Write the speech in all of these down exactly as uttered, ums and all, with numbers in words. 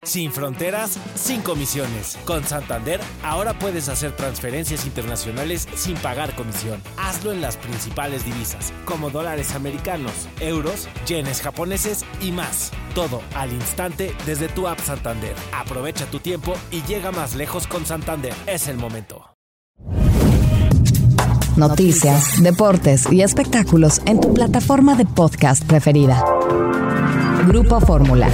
Sin fronteras, sin comisiones. Con Santander, ahora puedes hacer transferencias internacionales sin pagar comisión. Hazlo en las principales divisas, como dólares americanos, euros, yenes japoneses y más. Todo al instante desde tu app Santander. Aprovecha tu tiempo y llega más lejos con Santander. Es el momento. Noticias, deportes y espectáculos en tu plataforma de podcast preferida. Grupo Fórmula.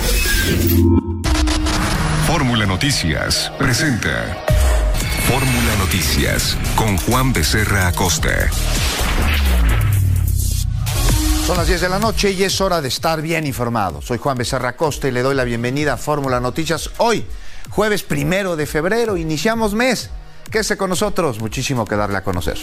Fórmula Noticias presenta Fórmula Noticias con Juan Becerra Acosta. Son las diez de la noche y es hora de estar bien informado. Soy Juan Becerra Acosta y le doy la bienvenida a Fórmula Noticias. Hoy, jueves primero de febrero, iniciamos mes. Quédese con nosotros, muchísimo que darle a conocer.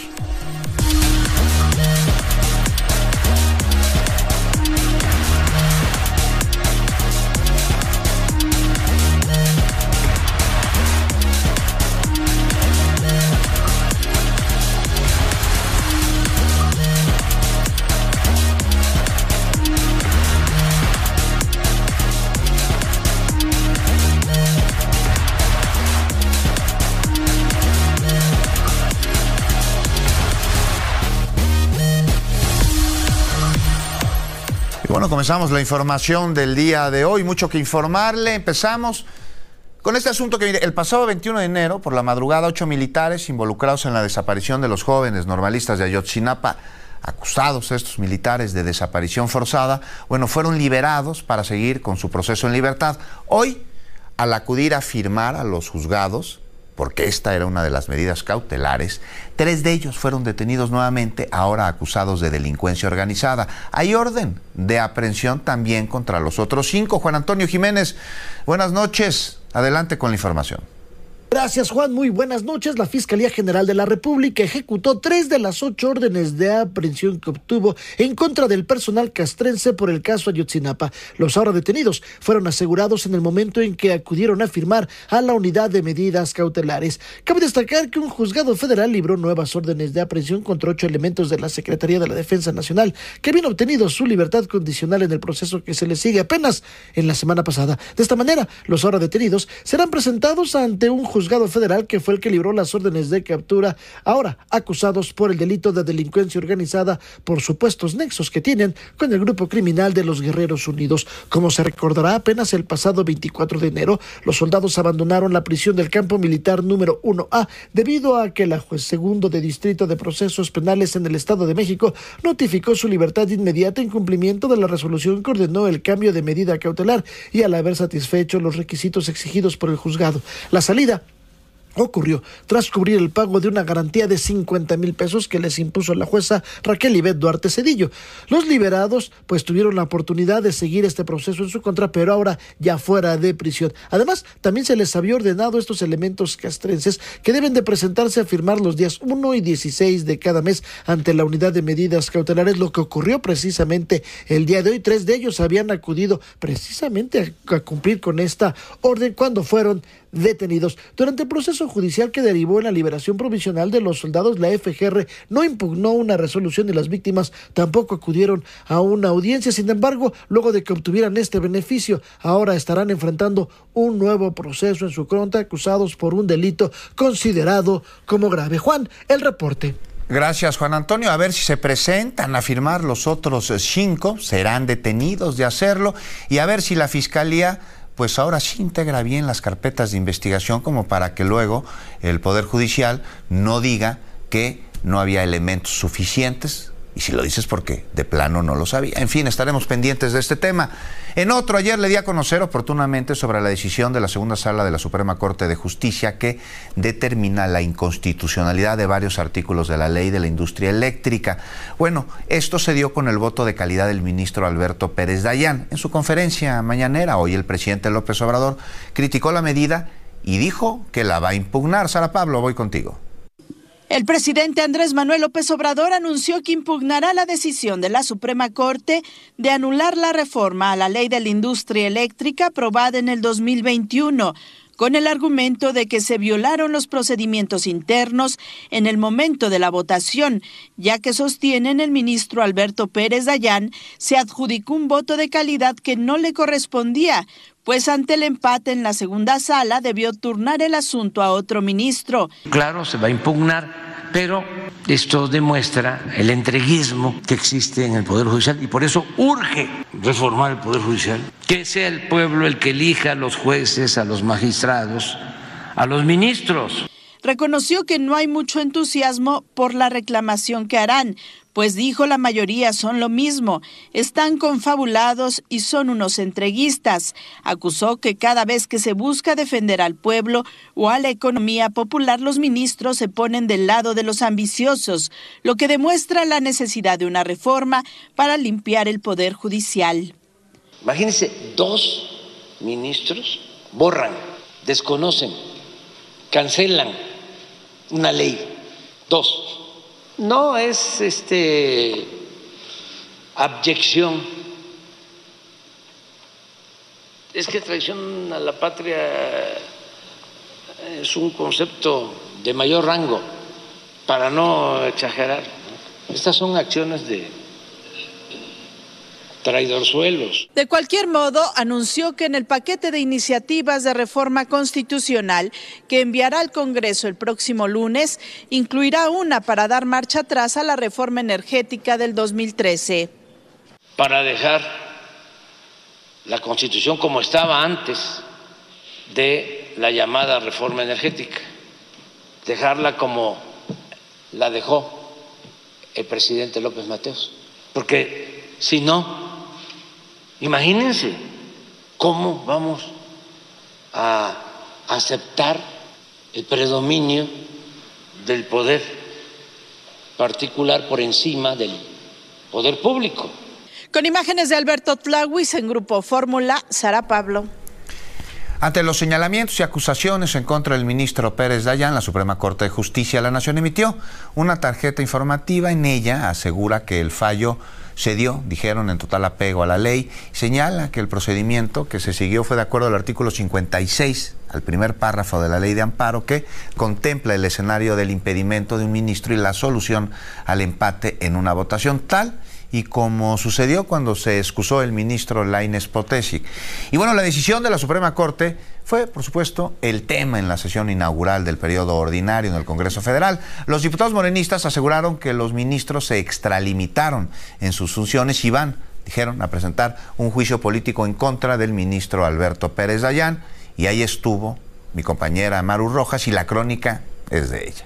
Bueno, comenzamos la información del día de hoy, mucho que informarle. Empezamos con este asunto que, mire, el pasado veintiuno de enero, por la madrugada, ocho militares involucrados en la desaparición de los jóvenes normalistas de Ayotzinapa, acusados estos militares de desaparición forzada, bueno, fueron liberados para seguir con su proceso en libertad. Hoy, al acudir a firmar a los juzgados, porque esta era una de las medidas cautelares, tres de ellos fueron detenidos nuevamente, ahora acusados de delincuencia organizada. Hay orden de aprehensión también contra los otros cinco. Juan Antonio Jiménez, buenas noches. Adelante con la información. Gracias, Juan. Muy buenas noches. La Fiscalía General de la República ejecutó tres de las ocho órdenes de aprehensión que obtuvo en contra del personal castrense por el caso Ayotzinapa. Los ahora detenidos fueron asegurados en el momento en que acudieron a firmar a la unidad de medidas cautelares. Cabe destacar que un juzgado federal libró nuevas órdenes de aprehensión contra ocho elementos de la Secretaría de la Defensa Nacional que habían obtenido su libertad condicional en el proceso que se les sigue apenas en la semana pasada. De esta manera, los ahora detenidos serán presentados ante un juzgado juzgado federal que fue el que libró las órdenes de captura, ahora acusados por el delito de delincuencia organizada por supuestos nexos que tienen con el grupo criminal de los Guerreros Unidos. Como se recordará, apenas el pasado veinticuatro de enero, los soldados abandonaron la prisión del campo militar número uno A debido a que la juez segundo de Distrito de Procesos Penales en el Estado de México notificó su libertad inmediata en cumplimiento de la resolución que ordenó el cambio de medida cautelar y al haber satisfecho los requisitos exigidos por el juzgado. La salida ocurrió tras cubrir el pago de una garantía de cincuenta mil pesos que les impuso la jueza Raquel Ivette Duarte Cedillo. Los liberados pues tuvieron la oportunidad de seguir este proceso en su contra, pero ahora ya fuera de prisión. Además, también se les había ordenado a estos elementos castrenses que deben de presentarse a firmar los días uno y dieciséis de cada mes ante la unidad de medidas cautelares, lo que ocurrió precisamente el día de hoy. Tres de ellos habían acudido precisamente a, a cumplir con esta orden cuando fueron detenidos. Durante el proceso judicial que derivó en la liberación provisional de los soldados, la F G R no impugnó una resolución y las víctimas tampoco acudieron a una audiencia. Sin embargo, luego de que obtuvieran este beneficio, ahora estarán enfrentando un nuevo proceso en su contra, acusados por un delito considerado como grave. Juan, el reporte. Gracias, Juan Antonio. A ver si se presentan a firmar los otros cinco, serán detenidos de hacerlo, y a ver si la Fiscalía pues ahora sí integra bien las carpetas de investigación como para que luego el Poder Judicial no diga que no había elementos suficientes, y si lo dices porque de plano no lo sabía. En fin, estaremos pendientes de este tema. En otro, ayer le di a conocer oportunamente sobre la decisión de la segunda sala de la Suprema Corte de Justicia que determina la inconstitucionalidad de varios artículos de la ley de la industria eléctrica. Bueno, esto se dio con el voto de calidad del ministro Alberto Pérez Dayán. En su conferencia mañanera, hoy el presidente López Obrador criticó la medida y dijo que la va a impugnar. Sara Pablo, voy contigo. El presidente Andrés Manuel López Obrador anunció que impugnará la decisión de la Suprema Corte de anular la reforma a la ley de la industria eléctrica aprobada en el dos mil veintiuno, con el argumento de que se violaron los procedimientos internos en el momento de la votación, ya que sostienen el ministro Alberto Pérez Dayán se adjudicó un voto de calidad que no le correspondía, pues ante el empate en la segunda sala debió turnar el asunto a otro ministro. Claro, se va a impugnar, pero esto demuestra el entreguismo que existe en el Poder Judicial y por eso urge reformar el Poder Judicial, que sea el pueblo el que elija a los jueces, a los magistrados, a los ministros. Reconoció que no hay mucho entusiasmo por la reclamación que harán, pues dijo la mayoría son lo mismo, están confabulados y son unos entreguistas. Acusó que cada vez que se busca defender al pueblo o a la economía popular, los ministros se ponen del lado de los ambiciosos, lo que demuestra la necesidad de una reforma para limpiar el poder judicial. Imagínense, dos ministros borran, desconocen, cancelan una ley, dos. No es este abyección, es que traición a la patria es un concepto de mayor rango, para no exagerar. Estas son acciones de traidorzuelos. De cualquier modo, anunció que en el paquete de iniciativas de reforma constitucional que enviará al Congreso el próximo lunes, incluirá una para dar marcha atrás a la reforma energética del dos mil trece. Para dejar la Constitución como estaba antes de la llamada reforma energética, dejarla como la dejó el presidente López Mateos, porque si no, imagínense cómo vamos a aceptar el predominio del poder particular por encima del poder público. Con imágenes de Alberto Tlauis en Grupo Fórmula, Sara Pablo. Ante los señalamientos y acusaciones en contra del ministro Pérez Dayán, la Suprema Corte de Justicia de la Nación emitió una tarjeta informativa. En ella asegura que el fallo se dio, dijeron, en total apego a la ley. Señala que el procedimiento que se siguió fue de acuerdo al artículo cincuenta y seis, al primer párrafo de la ley de amparo, que contempla el escenario del impedimento de un ministro y la solución al empate en una votación, tal y como sucedió cuando se excusó el ministro Lainez Potezic. Y bueno, la decisión de la Suprema Corte fue, por supuesto, el tema en la sesión inaugural del periodo ordinario en el Congreso Federal. Los diputados morenistas aseguraron que los ministros se extralimitaron en sus funciones y van, dijeron, a presentar un juicio político en contra del ministro Alberto Pérez Dayán. Y ahí estuvo mi compañera Maru Rojas y la crónica es de ella.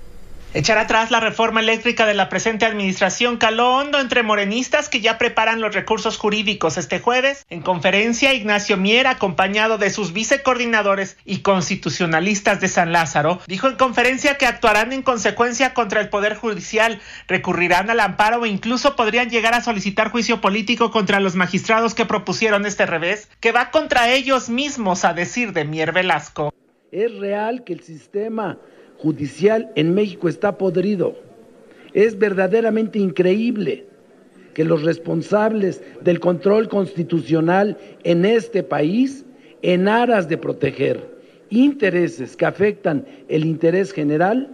Echar atrás la reforma eléctrica de la presente administración caló hondo entre morenistas que ya preparan los recursos jurídicos. Este jueves, en conferencia, Ignacio Mier, acompañado de sus vicecoordinadores y constitucionalistas de San Lázaro, dijo en conferencia que actuarán en consecuencia contra el Poder Judicial, recurrirán al amparo e incluso podrían llegar a solicitar juicio político contra los magistrados que propusieron este revés, que va contra ellos mismos, a decir de Mier Velasco. Es real que el sistema judicial en México está podrido. Es verdaderamente increíble que los responsables del control constitucional en este país, en aras de proteger intereses que afectan el interés general,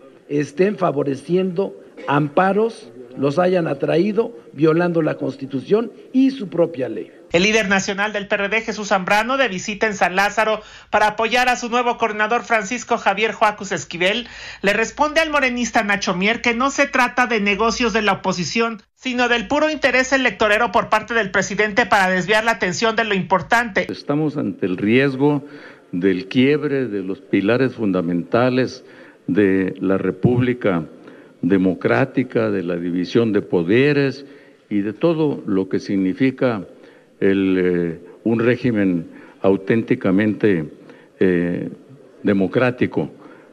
estén favoreciendo amparos, los hayan atraído violando la Constitución y su propia ley. El líder nacional del P R D, Jesús Zambrano, de visita en San Lázaro para apoyar a su nuevo coordinador Francisco Javier Joacus Esquivel, le responde al morenista Nacho Mier que no se trata de negocios de la oposición, sino del puro interés electorero por parte del presidente para desviar la atención de lo importante. Estamos ante el riesgo del quiebre de los pilares fundamentales de la República democrática, de la división de poderes y de todo lo que significa El, eh, un régimen auténticamente eh, democrático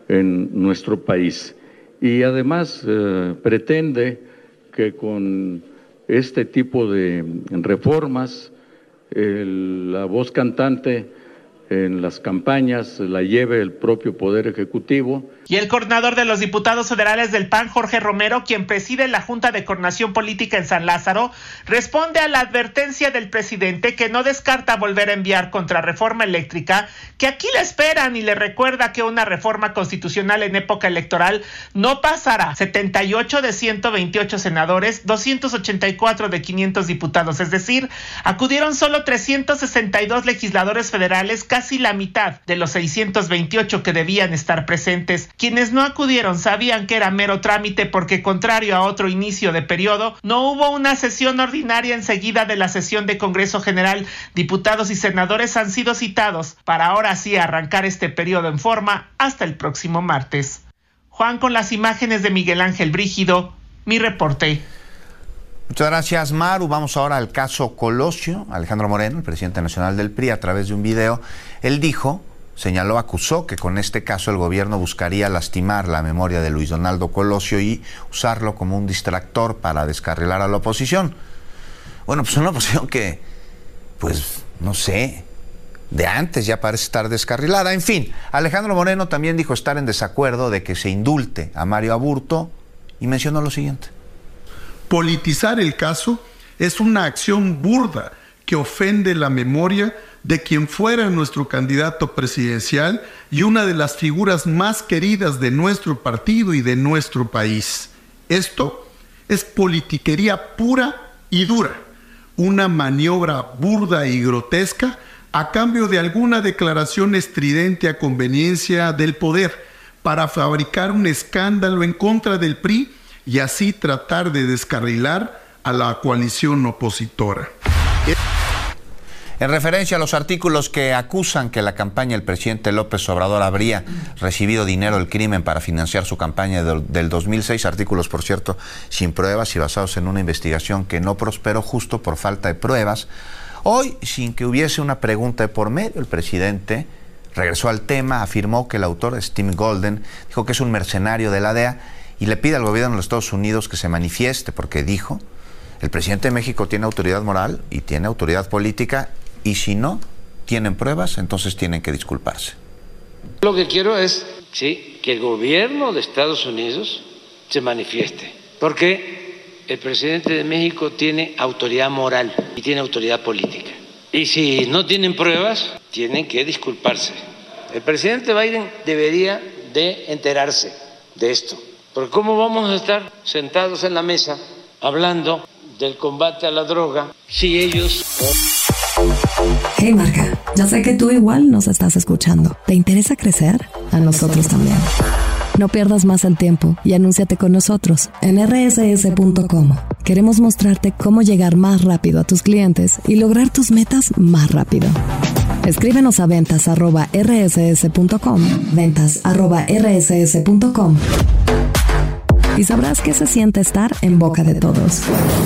en nuestro país. Y además eh, pretende que con este tipo de reformas el, la voz cantante en las campañas la lleve el propio Poder Ejecutivo. Y el coordinador de los diputados federales del P A N, Jorge Romero, quien preside la Junta de Coordinación Política en San Lázaro, responde a la advertencia del presidente que no descarta volver a enviar contra reforma eléctrica, que aquí le esperan, y le recuerda que una reforma constitucional en época electoral no pasará. setenta y ocho de ciento veintiocho senadores, doscientos ochenta y cuatro de quinientos diputados, es decir, acudieron solo trescientos sesenta y dos legisladores federales, casi la mitad de los seiscientos veintiocho que debían estar presentes. Quienes no acudieron sabían que era mero trámite porque, contrario a otro inicio de periodo, no hubo una sesión ordinaria enseguida de la sesión de Congreso General. Diputados y senadores han sido citados para ahora sí arrancar este periodo en forma hasta el próximo martes. Juan, con las imágenes de Miguel Ángel Brígido, mi reporte. Muchas gracias, Maru. Vamos ahora al caso Colosio. Alejandro Moreno, el presidente nacional del P R I, a través de un video, él dijo, señaló, acusó que con este caso el gobierno buscaría lastimar la memoria de Luis Donaldo Colosio y usarlo como un distractor para descarrilar a la oposición. Bueno, pues una oposición que, pues, no sé, de antes ya parece estar descarrilada. En fin, Alejandro Moreno también dijo estar en desacuerdo de que se indulte a Mario Aburto y mencionó lo siguiente. Politizar el caso es una acción burda que ofende la memoria de quien fuera nuestro candidato presidencial y una de las figuras más queridas de nuestro partido y de nuestro país. Esto es politiquería pura y dura, una maniobra burda y grotesca a cambio de alguna declaración estridente a conveniencia del poder para fabricar un escándalo en contra del P R I y así tratar de descarrilar a la coalición opositora. En referencia a los artículos que acusan que la campaña del presidente López Obrador habría recibido dinero del crimen para financiar su campaña del, del dos mil seis, artículos, por cierto, sin pruebas y basados en una investigación que no prosperó justo por falta de pruebas, hoy, sin que hubiese una pregunta de por medio, el presidente regresó al tema, afirmó que el autor, Steve Golden, dijo que es un mercenario de la D E A y le pide al gobierno de los Estados Unidos que se manifieste, porque dijo, el presidente de México tiene autoridad moral y tiene autoridad política, y si no tienen pruebas, entonces tienen que disculparse. Lo que quiero es, sí, que el gobierno de Estados Unidos se manifieste, porque el presidente de México tiene autoridad moral y tiene autoridad política. Y si no tienen pruebas, tienen que disculparse. El presidente Biden debería de enterarse de esto, porque ¿cómo vamos a estar sentados en la mesa hablando del combate a la droga si ellos... Hey Marca, ya sé que tú igual nos estás escuchando. ¿Te interesa crecer? A nosotros también. No pierdas más el tiempo y anúnciate con nosotros en erre ese ese punto com. Queremos mostrarte cómo llegar más rápido a tus clientes y lograr tus metas más rápido. Escríbenos a ventas arroba erre ese ese punto com, ventas arroba erre ese ese punto com, y sabrás qué se siente estar en boca de todos.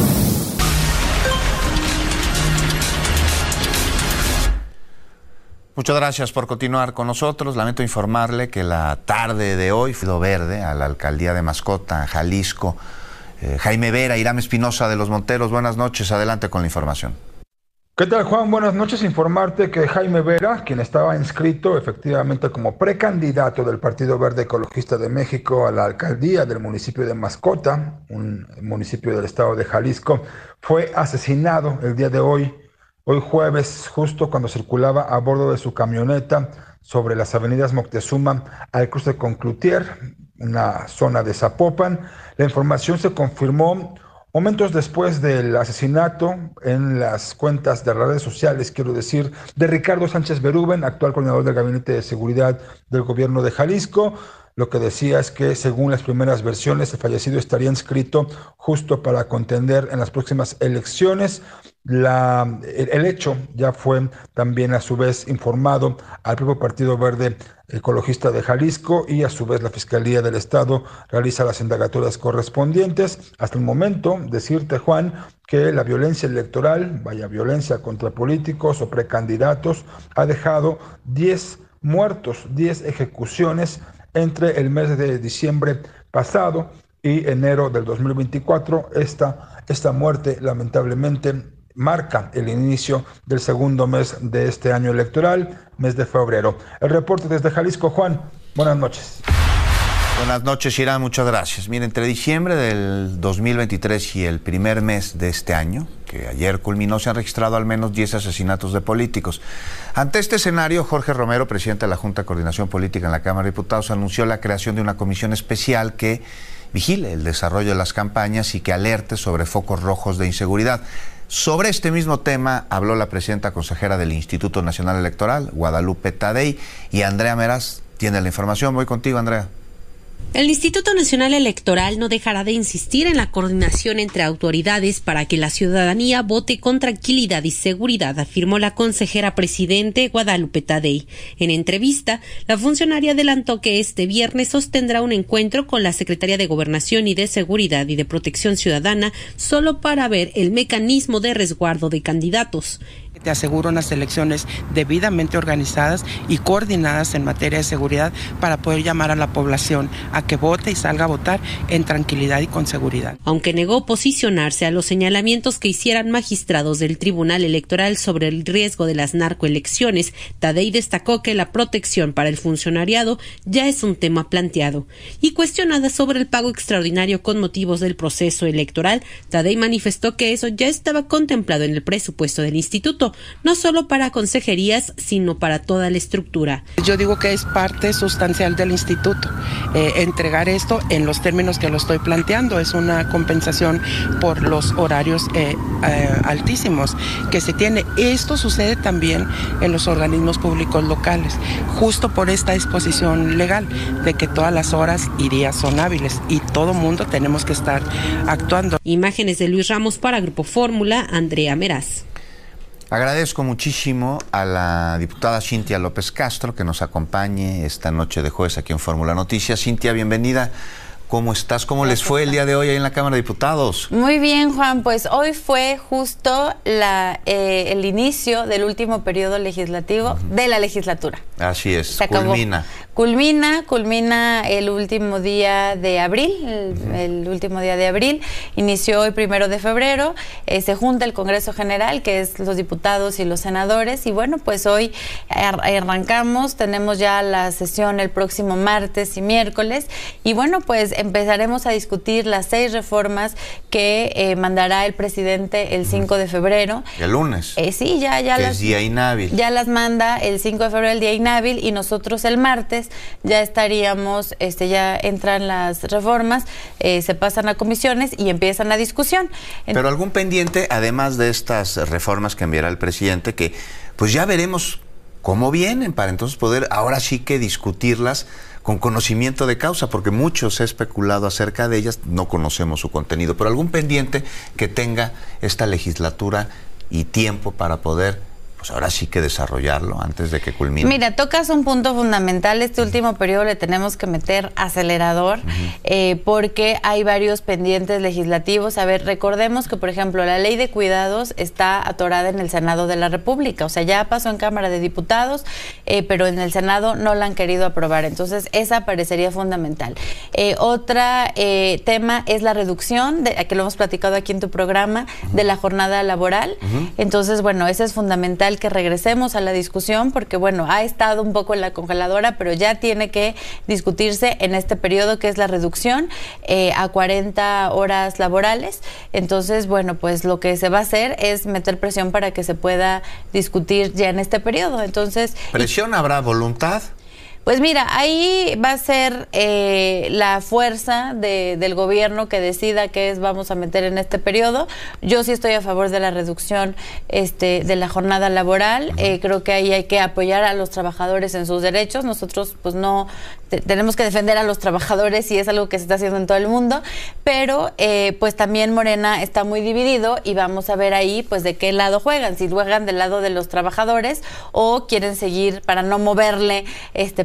Muchas gracias por continuar con nosotros. Lamento informarle que la tarde de hoy fue verde a la alcaldía de Mascota, Jalisco. Eh, Jaime Vera, Irán Espinosa de Los Monteros, buenas noches, adelante con la información. ¿Qué tal, Juan? Buenas noches. Informarte que Jaime Vera, quien estaba inscrito efectivamente como precandidato del Partido Verde Ecologista de México a la alcaldía del municipio de Mascota, un municipio del estado de Jalisco, fue asesinado el día de hoy. Hoy jueves, justo cuando circulaba a bordo de su camioneta sobre las avenidas Moctezuma al cruce con Cloutier, una zona de Zapopan. La información se confirmó momentos después del asesinato en las cuentas de redes sociales, quiero decir, de Ricardo Sánchez Berúben, actual coordinador del Gabinete de Seguridad del Gobierno de Jalisco. Lo que decía es que, según las primeras versiones, el fallecido estaría inscrito justo para contender en las próximas elecciones. La, el, el hecho ya fue también a su vez informado al propio Partido Verde Ecologista de Jalisco y a su vez la Fiscalía del Estado realiza las indagatorias correspondientes. Hasta el momento, decirte, Juan, que la violencia electoral, vaya violencia contra políticos o precandidatos, ha dejado diez muertos, diez ejecuciones entre el mes de diciembre pasado y enero del dos mil veinticuatro. Esta, esta muerte, lamentablemente, marca el inicio del segundo mes de este año electoral, mes de febrero. El reporte desde Jalisco, Juan, buenas noches. Buenas noches, Irán, muchas gracias. Mire, entre diciembre del dos mil veintitrés y el primer mes de este año, que ayer culminó, se han registrado al menos diez asesinatos de políticos. Ante este escenario, Jorge Romero, presidente de la Junta de Coordinación Política en la Cámara de Diputados, anunció la creación de una comisión especial que vigile el desarrollo de las campañas y que alerte sobre focos rojos de inseguridad. Sobre este mismo tema habló la presidenta consejera del Instituto Nacional Electoral, Guadalupe Tadei, y Andrea Meraz tiene la información. Voy contigo, Andrea. El Instituto Nacional Electoral no dejará de insistir en la coordinación entre autoridades para que la ciudadanía vote con tranquilidad y seguridad, afirmó la consejera presidente Guadalupe Tadei. En entrevista, la funcionaria adelantó que este viernes sostendrá un encuentro con la Secretaría de Gobernación y de Seguridad y de Protección Ciudadana solo para ver el mecanismo de resguardo de candidatos. Te aseguro unas elecciones debidamente organizadas y coordinadas en materia de seguridad para poder llamar a la población a que vote y salga a votar en tranquilidad y con seguridad. Aunque negó posicionarse a los señalamientos que hicieran magistrados del Tribunal Electoral sobre el riesgo de las narcoelecciones, Tadei destacó que la protección para el funcionariado ya es un tema planteado. Y cuestionada sobre el pago extraordinario con motivos del proceso electoral, Tadei manifestó que eso ya estaba contemplado en el presupuesto del instituto, no solo para consejerías, sino para toda la estructura. Yo digo que es parte sustancial del instituto, eh, entregar esto en los términos que lo estoy planteando, es una compensación por los horarios eh, eh, altísimos que se tiene. Esto sucede también en los organismos públicos locales, justo por esta disposición legal de que todas las horas y días son hábiles y todo mundo tenemos que estar actuando. Imágenes de Luis Ramos para Grupo Fórmula, Andrea Meraz. Agradezco muchísimo a la diputada Cintia López Castro que nos acompañe esta noche de jueves aquí en Fórmula Noticias. Cintia, bienvenida. ¿Cómo estás? ¿Cómo les fue el día de hoy ahí en la Cámara de Diputados? Muy bien, Juan. Pues hoy fue justo la, eh, el inicio del último periodo legislativo uh-huh. de la legislatura. Así es, Se culmina. Acabó. Culmina, culmina el último día de abril, el, uh-huh. el último día de abril, inició hoy primero de febrero, eh, se junta el Congreso General, que es los diputados y los senadores, y bueno, pues hoy ar- arrancamos, tenemos ya la sesión el próximo martes y miércoles, y bueno, pues empezaremos a discutir las seis reformas que eh, mandará el presidente el cinco de febrero. El lunes. Eh, sí, ya, ya que las, es día inhábil. Ya las manda el cinco de febrero, el día inhábil, y nosotros el martes ya estaríamos, este, ya entran las reformas, eh, se pasan a comisiones y empiezan la discusión. Pero Entonces, algún pendiente, además de estas reformas que enviará el presidente, que pues ya veremos cómo vienen para entonces poder ahora sí que discutirlas con conocimiento de causa, porque mucho se ha especulado acerca de ellas, no conocemos su contenido, pero algún pendiente que tenga esta legislatura y tiempo para poder pues ahora sí que desarrollarlo antes de que culmine. Mira, tocas un punto fundamental. Este último periodo le tenemos que meter acelerador uh-huh. eh, porque hay varios pendientes legislativos. A ver, recordemos que, por ejemplo, la ley de cuidados está atorada en el Senado de la República. O sea, ya pasó en Cámara de Diputados, eh, pero en el Senado no la han querido aprobar. Entonces, esa parecería fundamental. Eh, otra eh, tema es la reducción, de, que lo hemos platicado aquí en tu programa, uh-huh. de la jornada laboral. Uh-huh. Entonces, bueno, ese es fundamental que regresemos a la discusión porque, bueno, ha estado un poco en la congeladora, pero ya tiene que discutirse en este periodo que es la reducción eh, a cuarenta horas laborales. Entonces, bueno, pues lo que se va a hacer es meter presión para que se pueda discutir ya en este periodo. Entonces, ¿presión y, habrá voluntad? Pues mira, ahí va a ser eh, la fuerza de, del gobierno que decida qué es vamos a meter en este periodo. Yo sí estoy a favor de la reducción este, de la jornada laboral. Uh-huh. Eh, creo que ahí hay que apoyar a los trabajadores en sus derechos. Nosotros pues no te, tenemos que defender a los trabajadores y es algo que se está haciendo en todo el mundo. Pero eh, pues también Morena está muy dividido y vamos a ver ahí pues de qué lado juegan. Si juegan del lado de los trabajadores o quieren seguir para no moverle este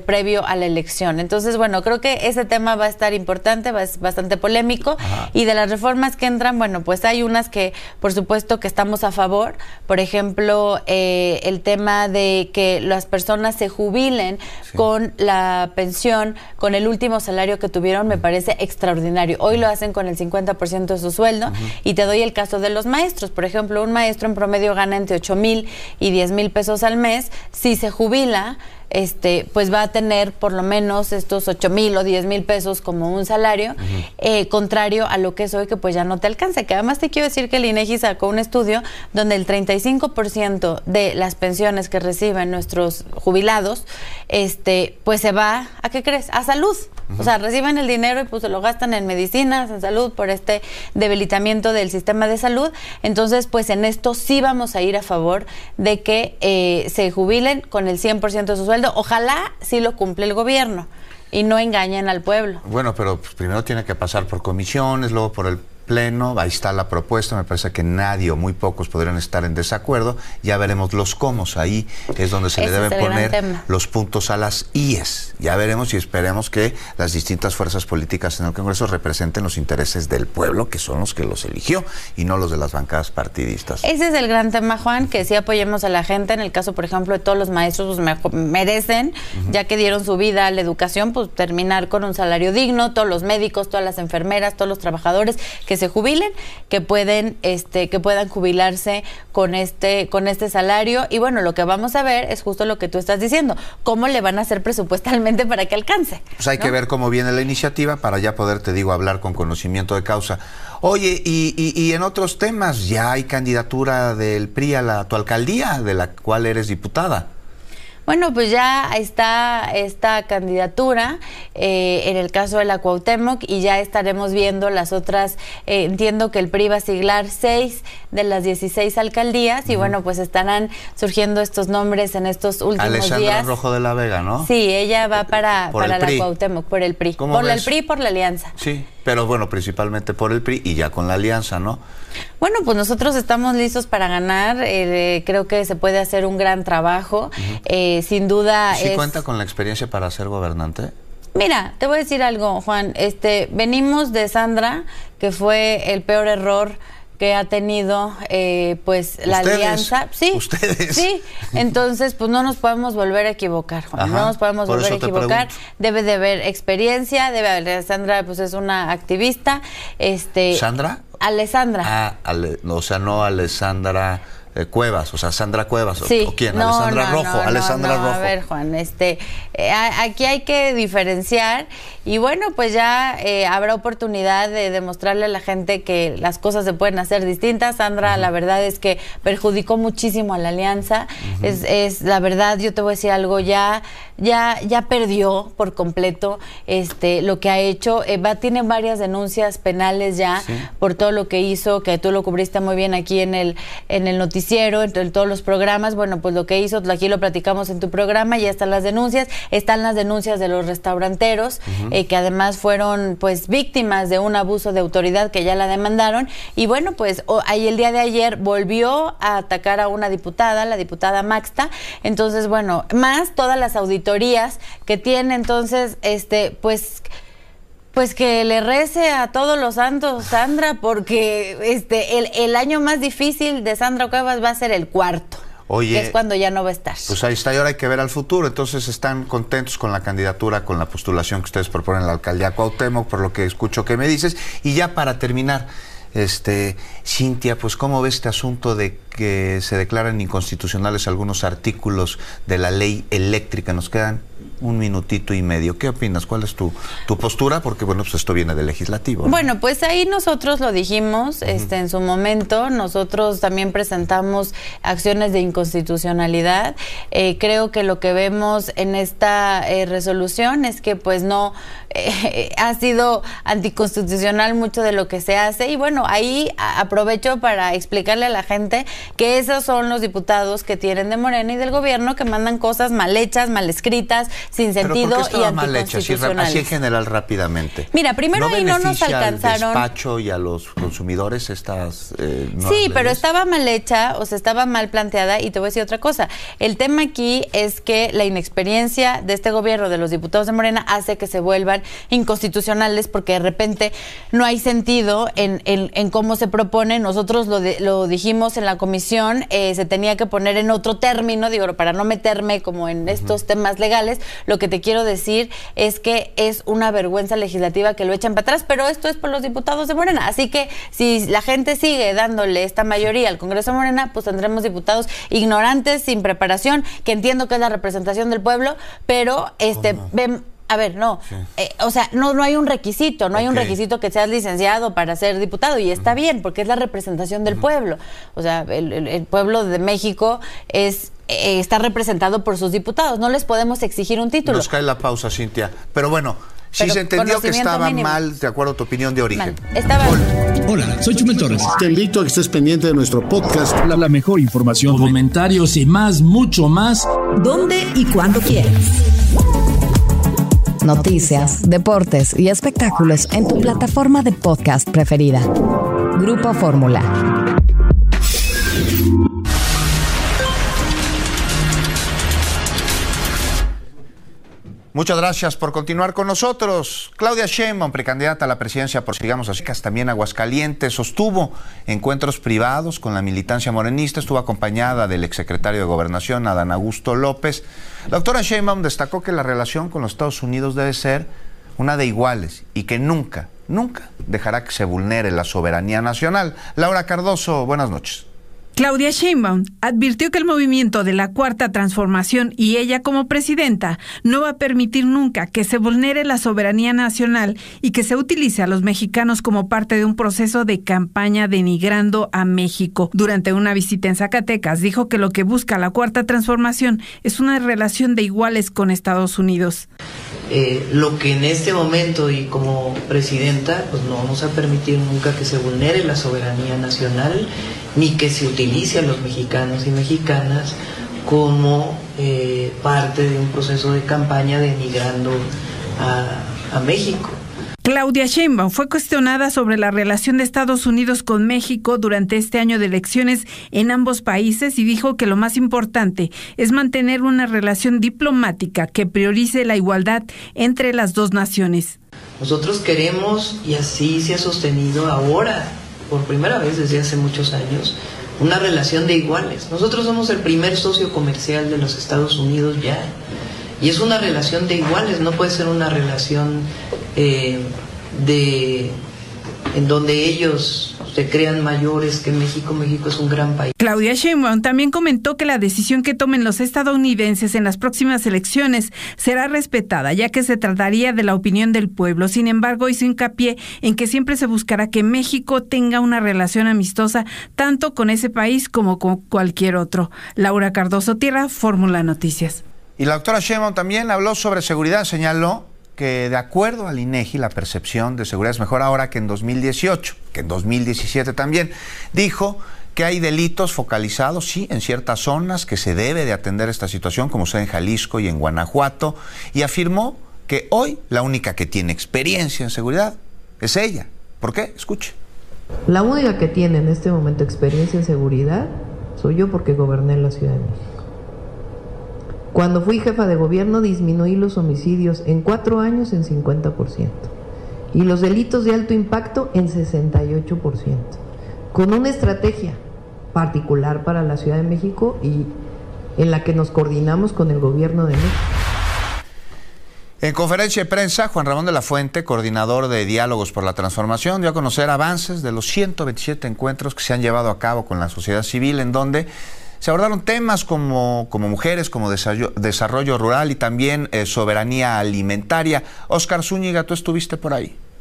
previo a la elección. Entonces, bueno, creo que ese tema va a estar importante, va a ser bastante polémico. Ajá. Y de las reformas que entran, bueno, pues hay unas que, por supuesto, que estamos a favor. Por ejemplo, eh, el tema de que las personas se jubilen sí. con la pensión, con el último salario que tuvieron, me parece extraordinario. Hoy lo hacen con el cincuenta por ciento de su sueldo. Uh-huh. Y te doy el caso de los maestros. Por ejemplo, un maestro en promedio gana entre ocho mil y diez mil pesos al mes. Si se jubila, este, pues va a tener por lo menos estos ocho mil o diez mil pesos como un salario, uh-huh. eh, contrario a lo que es hoy, que pues ya no te alcanza. Que además te quiero decir que el INEGI sacó un estudio donde el treinta y cinco por ciento de las pensiones que reciben nuestros jubilados, este, pues se va, ¿a qué crees? A salud. Uh-huh. O sea, reciben el dinero y pues se lo gastan en medicinas, en salud, por este debilitamiento del sistema de salud. Entonces, pues en esto sí vamos a ir a favor de que eh, se jubilen con el cien por ciento de su sueldo. Ojalá sí lo cumple el gobierno y no engañen al pueblo. Bueno, pero pues, primero tiene que pasar por comisiones, luego por el Pleno, ahí está la propuesta, me parece que nadie o muy pocos podrían estar en desacuerdo, ya veremos los cómo, ahí es donde se Ese le deben poner los puntos a las íes, ya veremos y esperemos que las distintas fuerzas políticas en el Congreso representen los intereses del pueblo, que son los que los eligió y no los de las bancadas partidistas. Ese es el gran tema, Juan, que sí apoyemos a la gente, en el caso, por ejemplo, de todos los maestros, pues me, merecen, uh-huh. ya que dieron su vida a la educación, pues terminar con un salario digno, todos los médicos, todas las enfermeras, todos los trabajadores que se jubilen, que pueden, este, que puedan jubilarse con este, con este salario. Y bueno, lo que vamos a ver es justo lo que tú estás diciendo, cómo le van a hacer presupuestalmente para que alcance. Pues hay ¿no? que ver cómo viene la iniciativa para ya poder, te digo, hablar con conocimiento de causa. Oye, y, y, y en otros temas, ya hay candidatura del P R I a la, tu alcaldía, de la cual eres diputada. Bueno, pues ya está esta candidatura eh, en el caso de la Cuauhtémoc y ya estaremos viendo las otras. Eh, entiendo que el P R I va a siglar seis de las dieciséis alcaldías y uh-huh. bueno, pues estarán surgiendo estos nombres en estos últimos Alessandra días. Alessandra Rojo de la Vega, ¿no? Sí, ella va para, para la Cuauhtémoc, por el P R I. ¿Cómo por ves? el P R I y por la Alianza. Sí, pero bueno, principalmente por el P R I y ya con la Alianza, ¿no? Bueno, pues nosotros estamos listos para ganar. Eh, creo que se puede hacer un gran trabajo. Uh-huh. eh, sin duda. ¿Sí es... cuenta con la experiencia para ser gobernante? Mira, te voy a decir algo, Juan. Este, venimos de Sandra, que fue el peor error que ha tenido eh, pues la ¿Ustedes? Alianza. Sí, ¿Ustedes? Sí, entonces pues no nos podemos volver a equivocar, Juan. Ajá, no nos podemos volver a equivocar. Debe de haber experiencia, debe haber. Sandra pues es una activista. Este, ¿Sandra? Alessandra. Ah, ale, o sea, no Alessandra eh, Cuevas, o sea, Sandra Cuevas. Sí. ¿O quién? No, Alessandra no, Rojo. No, Alessandra no, no. Rojo. A ver, Juan, este, eh, aquí hay que diferenciar y bueno, pues ya eh, habrá oportunidad de demostrarle a la gente que las cosas se pueden hacer distintas. Sandra, uh-huh. la verdad es que perjudicó muchísimo a la Alianza. Uh-huh. Es, es la verdad, yo te voy a decir algo, ya, ya, ya perdió por completo este, lo que ha hecho. Eh, va, tiene varias denuncias penales ya sí. por todo lo que hizo, que tú lo cubriste muy bien aquí en el, en el noticiero, en, en todos los programas. Bueno, pues lo que hizo, aquí lo platicamos en tu programa, ya están las denuncias, están las denuncias de los restauranteros, uh-huh. eh, que además fueron pues víctimas de un abuso de autoridad que ya la demandaron. Y bueno, pues oh, ahí el día de ayer volvió a atacar a una diputada, la diputada Maxta. Entonces, bueno, más todas las auditorías que tiene, entonces, este, pues... Pues que le rece a todos los santos, Sandra, porque este el, el año más difícil de Sandra Cuevas va a ser el cuarto. Oye, que es cuando ya no va a estar. Pues ahí está, y ahora hay que ver al futuro. Entonces, ¿están contentos con la candidatura, con la postulación que ustedes proponen a la alcaldía Cuauhtémoc, por lo que escucho que me dices? Y ya para terminar, este, Cintia, pues ¿cómo ves este asunto de que se declaran inconstitucionales algunos artículos de la ley eléctrica? Nos quedan un minutito y medio. ¿Qué opinas? ¿Cuál es tu, tu postura? Porque, bueno, pues esto viene del legislativo, ¿no? Bueno, pues ahí nosotros lo dijimos, uh-huh. este, en su momento. Nosotros también presentamos acciones de inconstitucionalidad. Eh, creo que lo que vemos en esta eh, resolución es que, pues, no, eh, ha sido anticonstitucional mucho de lo que se hace y bueno, ahí aprovecho para explicarle a la gente que esos son los diputados que tienen de Morena y del gobierno que mandan cosas mal hechas, mal escritas, sin sentido y anticonstitucionales. Así en general rápidamente. Mira, primero ¿No ahí no nos alcanzaron. Al despacho y a los consumidores estas eh, sí, leyes? Pero estaba mal hecha, o sea, estaba mal planteada y te voy a decir otra cosa. El tema aquí es que la inexperiencia de este gobierno, de los diputados de Morena, hace que se vuelvan inconstitucionales porque de repente no hay sentido en, en, en cómo se propone. Nosotros lo, de, lo dijimos en la comisión, eh, se tenía que poner en otro término, digo, para no meterme como en estos uh-huh. temas legales, lo que te quiero decir es que es una vergüenza legislativa que lo echan para atrás, pero esto es por los diputados de Morena, así que si la gente sigue dándole esta mayoría al Congreso de Morena, pues tendremos diputados ignorantes, sin preparación, que entiendo que es la representación del pueblo, pero este oh, no. ven A ver, no, sí. eh, o sea, no, no hay un requisito, no okay. hay un requisito que seas licenciado para ser diputado y está uh-huh. bien, porque es la representación del uh-huh. pueblo. O sea, el, el, el pueblo de México es eh, está representado por sus diputados, no les podemos exigir un título. Nos cae la pausa, Cintia, pero bueno, sí pero se entendió que estaba mínimo. mal, de acuerdo a tu opinión de origen. Mal. Estaba... Hola, soy Chumel Torres. Te invito a que estés pendiente de nuestro podcast. La, la mejor información, comentarios y más, mucho más. ¿Dónde y cuándo quieras? Noticias, deportes y espectáculos en tu plataforma de podcast preferida. Grupo Fórmula. Muchas gracias por continuar con nosotros. Claudia Sheinbaum, precandidata a la presidencia por Sigamos Así, también Aguascalientes, sostuvo encuentros privados con la militancia morenista, estuvo acompañada del exsecretario de Gobernación, Adán Augusto López. La doctora Sheinbaum destacó que la relación con los Estados Unidos debe ser una de iguales y que nunca, nunca dejará que se vulnere la soberanía nacional. Laura Cardoso, buenas noches. Claudia Sheinbaum advirtió que el movimiento de la Cuarta Transformación y ella como presidenta no va a permitir nunca que se vulnere la soberanía nacional y que se utilice a los mexicanos como parte de un proceso de campaña denigrando a México. Durante una visita en Zacatecas dijo que lo que busca la Cuarta Transformación es una relación de iguales con Estados Unidos. Eh, lo que en este momento y como presidenta pues no vamos a permitir nunca que se vulnere la soberanía nacional ni que se utilice a los mexicanos y mexicanas como eh, parte de un proceso de campaña denigrando a, a México. Claudia Sheinbaum fue cuestionada sobre la relación de Estados Unidos con México durante este año de elecciones en ambos países y dijo que lo más importante es mantener una relación diplomática que priorice la igualdad entre las dos naciones. Nosotros queremos, y así se ha sostenido ahora, por primera vez desde hace muchos años, una relación de iguales. Nosotros somos el primer socio comercial de los Estados Unidos ya, y es una relación de iguales, no puede ser una relación eh, de en donde ellos se crean mayores que México. México es un gran país. Claudia Sheinbaum también comentó que la decisión que tomen los estadounidenses en las próximas elecciones será respetada, ya que se trataría de la opinión del pueblo. Sin embargo, hizo hincapié en que siempre se buscará que México tenga una relación amistosa tanto con ese país como con cualquier otro. Laura Cardoso Tierra, Fórmula Noticias. Y la doctora Sheinbaum también habló sobre seguridad, señaló que de acuerdo al INEGI la percepción de seguridad es mejor ahora que en dos mil dieciocho, que en dos mil diecisiete también. Dijo que hay delitos focalizados, sí, en ciertas zonas, que se debe de atender esta situación, como sea en Jalisco y en Guanajuato, y afirmó que hoy la única que tiene experiencia en seguridad es ella. ¿Por qué? Escuche. La única que tiene en este momento experiencia en seguridad soy yo, porque goberné en la Ciudad de México. Cuando fui jefa de gobierno disminuí los homicidios en cuatro años en cincuenta por ciento y los delitos de alto impacto en sesenta y ocho por ciento, con una estrategia particular para la Ciudad de México y en la que nos coordinamos con el gobierno de México. En conferencia de prensa, Juan Ramón de la Fuente, coordinador de Diálogos por la Transformación, dio a conocer avances de los ciento veintisiete encuentros que se han llevado a cabo con la sociedad civil, en donde se abordaron temas como, como mujeres, como desarrollo, desarrollo rural y también eh, soberanía alimentaria. Óscar Zúñiga, tú estuviste por ahí.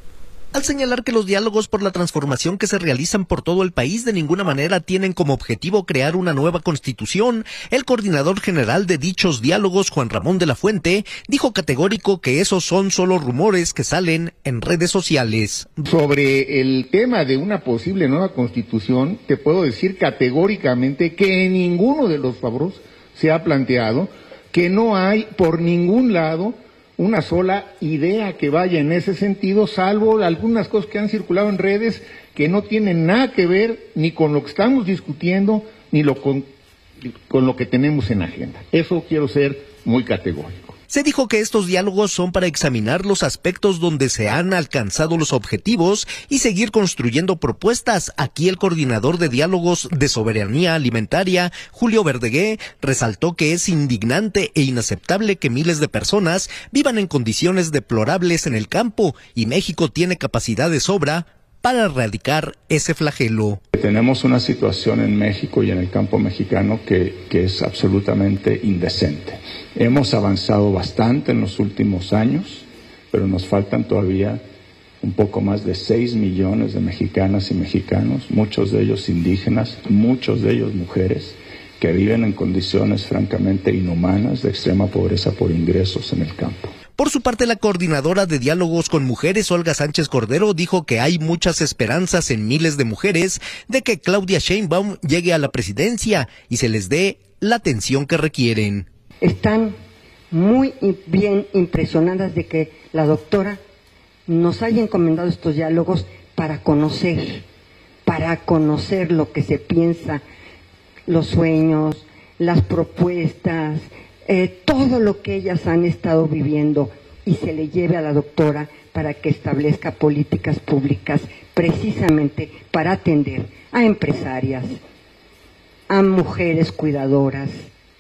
al señalar que los diálogos por la transformación que se realizan por todo el país de ninguna manera tienen como objetivo crear una nueva constitución. El coordinador general de dichos diálogos, Juan Ramón de la Fuente, dijo categórico que esos son solo rumores que salen en redes sociales. Sobre el tema de una posible nueva constitución, te puedo decir categóricamente que en ninguno de los foros se ha planteado, que no hay por ningún lado una sola idea que vaya en ese sentido, salvo algunas cosas que han circulado en redes que no tienen nada que ver ni con lo que estamos discutiendo, ni lo con, con lo que tenemos en agenda. Eso quiero ser muy categórico. Se dijo que estos diálogos son para examinar los aspectos donde se han alcanzado los objetivos y seguir construyendo propuestas. Aquí el coordinador de diálogos de soberanía alimentaria, Julio Verdegué, resaltó que es indignante e inaceptable que miles de personas vivan en condiciones deplorables en el campo y México tiene capacidad de sobra para erradicar ese flagelo. Tenemos una situación en México y en el campo mexicano que, que es absolutamente indecente. Hemos avanzado bastante en los últimos años, pero nos faltan todavía un poco más de seis millones de mexicanas y mexicanos, muchos de ellos indígenas, muchos de ellos mujeres, que viven en condiciones francamente inhumanas de extrema pobreza por ingresos en el campo. Por su parte, la coordinadora de diálogos con mujeres, Olga Sánchez Cordero, dijo que hay muchas esperanzas en miles de mujeres de que Claudia Sheinbaum llegue a la presidencia y se les dé la atención que requieren. Están muy bien impresionadas de que la doctora nos haya encomendado estos diálogos para conocer, para conocer lo que se piensa, los sueños, las propuestas, Eh, todo lo que ellas han estado viviendo y se le lleve a la doctora para que establezca políticas públicas precisamente para atender a empresarias, a mujeres cuidadoras,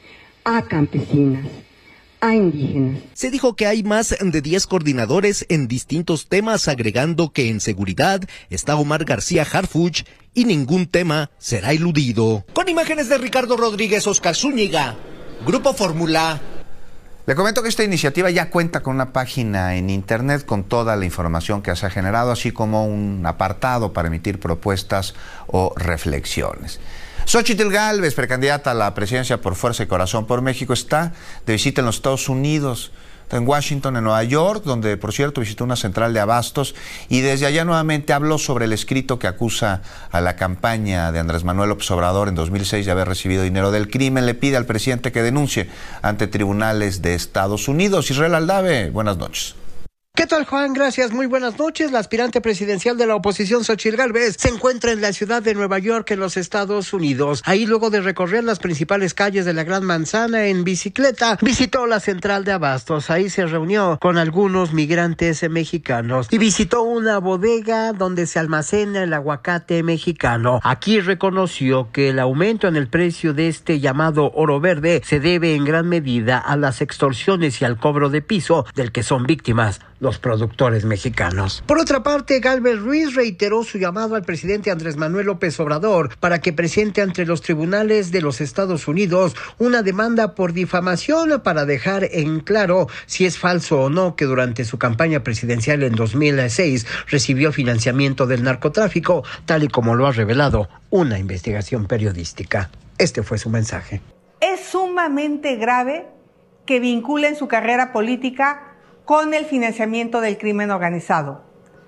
a campesinas, a indígenas. Se dijo que hay más de diez coordinadores en distintos temas, agregando que en seguridad está Omar García Harfuch y ningún tema será eludido. Con imágenes de Ricardo Rodríguez, Oscar Zúñiga, Grupo Fórmula. Le comento que esta iniciativa ya cuenta con una página en internet con toda la información que se ha generado, así como un apartado para emitir propuestas o reflexiones. Xóchitl Gálvez, precandidata a la presidencia por Fuerza y Corazón por México, está de visita en los Estados Unidos, en Washington, en Nueva York, donde por cierto visitó una central de abastos y desde allá nuevamente habló sobre el escrito que acusa a la campaña de Andrés Manuel López Obrador en dos mil seis de haber recibido dinero del crimen. Le pide al presidente que denuncie ante tribunales de Estados Unidos. Israel Aldave, buenas noches. ¿Qué tal, Juan? Gracias, muy buenas noches. La aspirante presidencial de la oposición, Xóchitl Gálvez, se encuentra en la ciudad de Nueva York, en los Estados Unidos. Ahí, luego de recorrer las principales calles de la Gran Manzana en bicicleta, visitó la central de abastos. Ahí se reunió con algunos migrantes mexicanos y visitó una bodega donde se almacena el aguacate mexicano. Aquí reconoció que el aumento en el precio de este llamado oro verde se debe en gran medida a las extorsiones y al cobro de piso del que son víctimas los productores mexicanos. Por otra parte, Gálvez Ruiz reiteró su llamado al presidente Andrés Manuel López Obrador para que presente ante los tribunales de los Estados Unidos una demanda por difamación para dejar en claro si es falso o no que durante su campaña presidencial en dos mil seis recibió financiamiento del narcotráfico, tal y como lo ha revelado una investigación periodística. Este fue su mensaje. Es sumamente grave que vinculen su carrera política con el financiamiento del crimen organizado.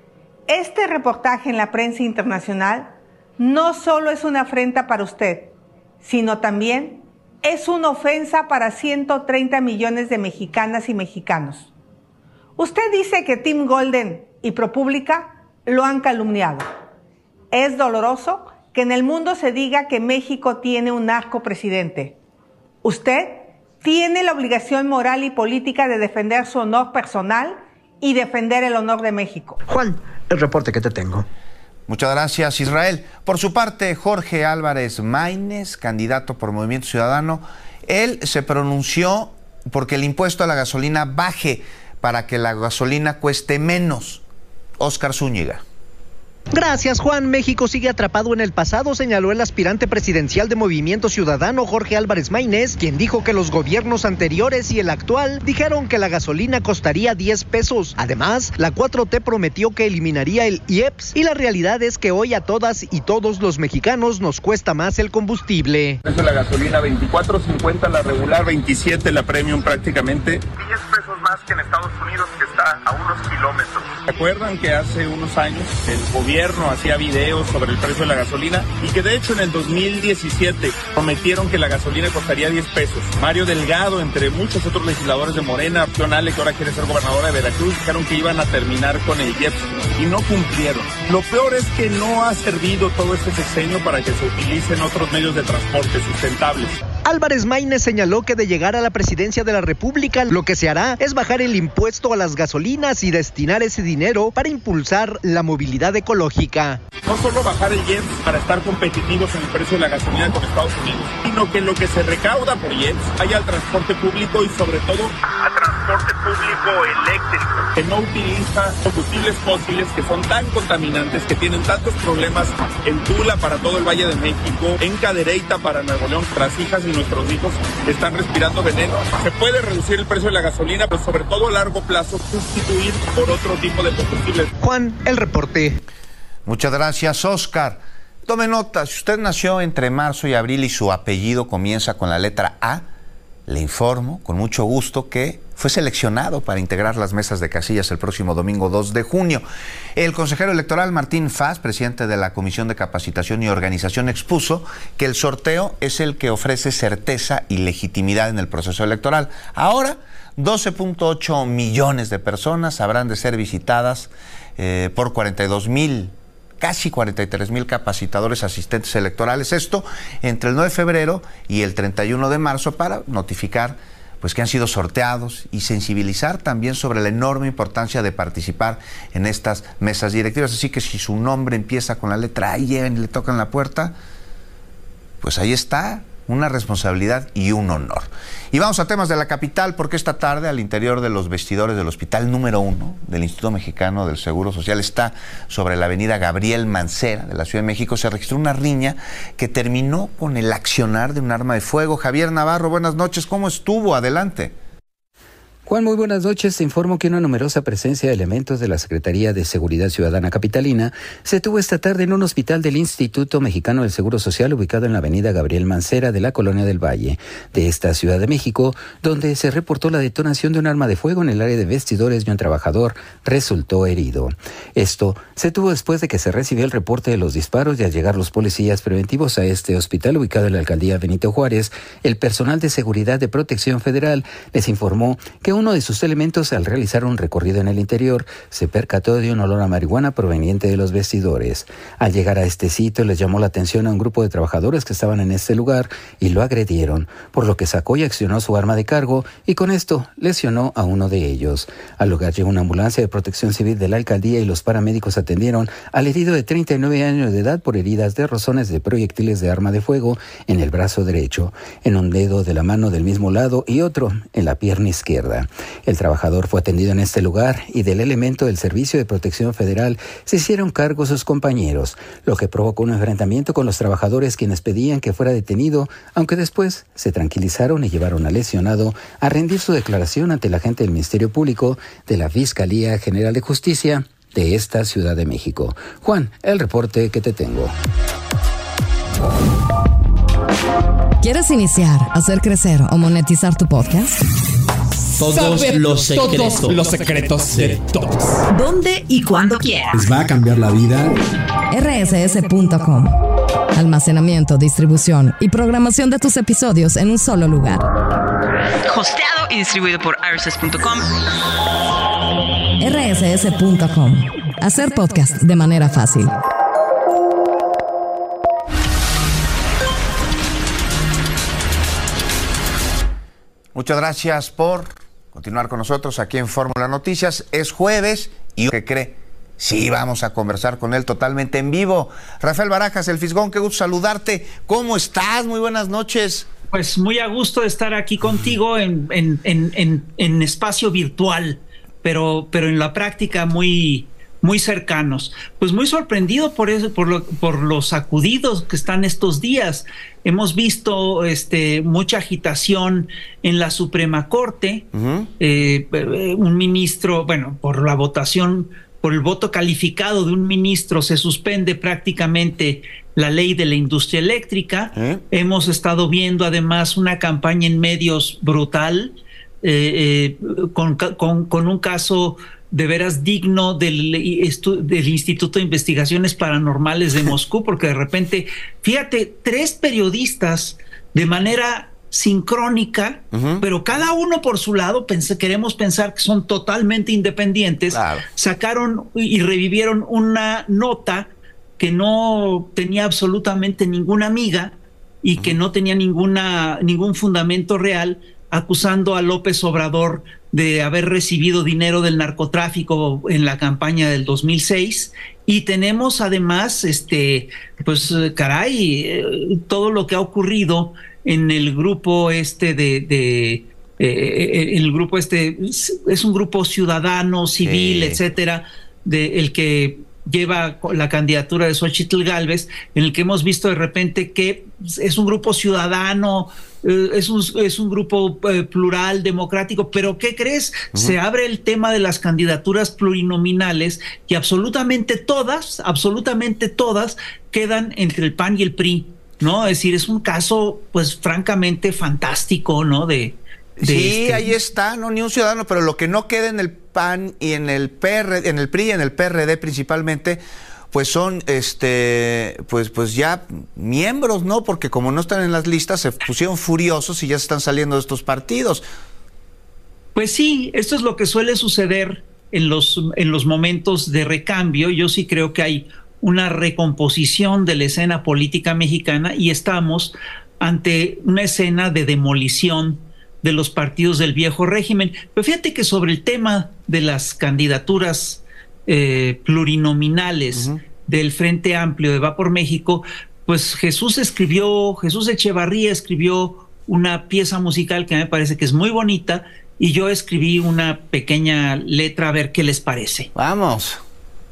Este reportaje en la prensa internacional no solo es una afrenta para usted, sino también es una ofensa para ciento treinta millones de mexicanas y mexicanos. Usted dice que Tim Golden y ProPublica lo han calumniado. Es doloroso que en el mundo se diga que México tiene un narcopresidente. Usted tiene la obligación moral y política de defender su honor personal y defender el honor de México. Juan, el reporte que te tengo. Muchas gracias, Israel. Por su parte, Jorge Álvarez Maínez, candidato por Movimiento Ciudadano, él se pronunció porque el impuesto a la gasolina baje para que la gasolina cueste menos. Oscar Zúñiga. Gracias, Juan. México sigue atrapado en el pasado, señaló el aspirante presidencial de Movimiento Ciudadano, Jorge Álvarez Maínez, quien dijo que los gobiernos anteriores y el actual dijeron que la gasolina costaría diez pesos. Además, la cuatro T prometió que eliminaría el I E P S y la realidad es que hoy a todas y todos los mexicanos nos cuesta más el combustible. El precio de la gasolina veinticuatro cincuenta, la regular veintisiete, la premium prácticamente diez pesos más que en Estados Unidos, que está a unos kilómetros. ¿Se acuerdan que hace unos años el gobierno hacía videos sobre el precio de la gasolina y que de hecho en el dos mil diecisiete prometieron que la gasolina costaría diez pesos? Mario Delgado, entre muchos otros legisladores de Morena, Opción Ale, que ahora quiere ser gobernadora de Veracruz, dijeron que iban a terminar con el I E P S y no cumplieron. Lo peor es que no ha servido todo este sexenio para que se utilicen otros medios de transporte sustentables. Álvarez Maínez señaló que de llegar a la presidencia de la República, lo que se hará es bajar el impuesto a las gasolinas y destinar ese dinero para impulsar la movilidad ecológica. No solo bajar el I E P S para estar competitivos en el precio de la gasolina con Estados Unidos, sino que lo que se recauda por I E P S vaya al transporte público y sobre todo a transporte público eléctrico, que no utiliza combustibles fósiles que son tan contaminantes, que tienen tantos problemas en Tula para todo el Valle de México, en Cadereyta para Nuevo León. Nuestras hijas y nuestros hijos están respirando veneno. Se puede reducir el precio de la gasolina, pero sobre todo a largo plazo sustituir por otro tipo de combustibles. Juan, el reporte. Muchas gracias, Oscar. Tome nota, si usted nació entre marzo y abril y su apellido comienza con la letra A, le informo con mucho gusto que fue seleccionado para integrar las mesas de casillas el próximo domingo dos de junio. El consejero electoral Martín Faz, presidente de la Comisión de Capacitación y Organización, expuso que el sorteo es el que ofrece certeza y legitimidad en el proceso electoral. Ahora, doce punto ocho millones de personas habrán de ser visitadas eh, por cuarenta y dos mil casi cuarenta y tres mil capacitadores asistentes electorales, esto entre el nueve de febrero y el treinta y uno de marzo, para notificar pues que han sido sorteados y sensibilizar también sobre la enorme importancia de participar en estas mesas directivas. Así que si su nombre empieza con la letra A y llegan y le tocan la puerta, pues ahí está una responsabilidad y un honor. Y vamos a temas de la capital, porque esta tarde al interior de los vestidores del hospital número uno del Instituto Mexicano del Seguro Social, está sobre la avenida Gabriel Mancera de la Ciudad de México, se registró una riña que terminó con el accionar de un arma de fuego. Javier Navarro, buenas noches, ¿cómo estuvo? Adelante. Juan, muy buenas noches. Te informo que una numerosa presencia de elementos de la Secretaría de Seguridad Ciudadana Capitalina se tuvo esta tarde en un hospital del Instituto Mexicano del Seguro Social ubicado en la avenida Gabriel Mancera de la Colonia del Valle de esta Ciudad de México, donde se reportó la detonación de un arma de fuego en el área de vestidores y un trabajador resultó herido. Esto se tuvo después de que se recibió el reporte de los disparos y al llegar los policías preventivos a este hospital ubicado en la alcaldía Benito Juárez, el personal de seguridad de Protección Federal les informó que uno de sus elementos, al realizar un recorrido en el interior, se percató de un olor a marihuana proveniente de los vestidores. Al llegar a este sitio, les llamó la atención a un grupo de trabajadores que estaban en este lugar y lo agredieron, por lo que sacó y accionó su arma de cargo y con esto lesionó a uno de ellos. Al lugar llegó una ambulancia de Protección Civil de la alcaldía y los paramédicos atendieron al herido de treinta y nueve años de edad por heridas de rozones de proyectiles de arma de fuego en el brazo derecho, en un dedo de la mano del mismo lado y otro en la pierna izquierda. El trabajador fue atendido en este lugar y del elemento del Servicio de Protección Federal se hicieron cargo sus compañeros, lo que provocó un enfrentamiento con los trabajadores, quienes pedían que fuera detenido, aunque después se tranquilizaron y llevaron al lesionado a rendir su declaración ante el agente del Ministerio Público de la Fiscalía General de Justicia de esta Ciudad de México. Juan, el reporte que te tengo. ¿Quieres iniciar, hacer crecer o monetizar tu podcast? Todos Saber los secretos. Todos los secretos de todos. ¿Dónde y cuándo quieras? Les va a cambiar la vida. R S S punto com. Almacenamiento, distribución y programación de tus episodios en un solo lugar. Hosteado y distribuido por R S S punto com. R S S punto com. Hacer podcast de manera fácil. Muchas gracias por continuar con nosotros aquí en Fórmula Noticias. Es jueves y ¿qué cree? Sí, vamos a conversar con él totalmente en vivo. Rafael Barajas, el Fisgón, qué gusto saludarte. ¿Cómo estás? Muy buenas noches. Pues muy a gusto de estar aquí contigo en, en, en, en, en espacio virtual, pero, pero en la práctica muy, muy cercanos. Pues muy sorprendido por eso, por, lo, por los sacudidos que están estos días. Hemos visto este, mucha agitación en la Suprema Corte. Uh-huh. eh, un ministro, bueno, por la votación, por el voto calificado de un ministro, se suspende prácticamente la ley de la industria eléctrica. ¿Eh? Hemos estado viendo además una campaña en medios brutal, eh, eh, con, con, con un caso de veras digno del, del Instituto de Investigaciones Paranormales de Moscú, porque de repente, fíjate, tres periodistas de manera sincrónica, uh-huh. pero cada uno por su lado, pensé, queremos pensar que son totalmente independientes, claro. sacaron y revivieron una nota que no tenía absolutamente ninguna amiga y uh-huh. que no tenía ninguna, ningún fundamento real, acusando a López Obrador de haber recibido dinero del narcotráfico en la campaña del dos mil seis. Y tenemos además, este, pues caray, eh, todo lo que ha ocurrido en el grupo este de, de eh, el grupo este es un grupo ciudadano, civil, sí. etcétera, de el que lleva la candidatura de Xochitl Gálvez, en el que hemos visto de repente que es un grupo ciudadano, eh, es, un, es un grupo eh, plural, democrático, pero ¿qué crees? Uh-huh. Se abre el tema de las candidaturas plurinominales y absolutamente todas, absolutamente todas quedan entre el P A N y el P R I, ¿no? Es decir, es un caso, pues, francamente fantástico, ¿no? De, de sí, este... ahí está, no ni un ciudadano, pero lo que no queda en el P A N y en el P R, en el P R I y en el P R D principalmente, pues son este pues pues ya miembros, ¿no? Porque como no están en las listas, se pusieron furiosos y ya se están saliendo de estos partidos. Pues sí, esto es lo que suele suceder en los en los momentos de recambio. Yo sí creo que hay una recomposición de la escena política mexicana y estamos ante una escena de demolición de los partidos del viejo régimen. Pero fíjate que sobre el tema de las candidaturas eh, plurinominales uh-huh. del Frente Amplio de Va por México, pues Jesús escribió, Jesús Echevarría escribió una pieza musical que me parece que es muy bonita y yo escribí una pequeña letra a ver qué les parece. Vamos.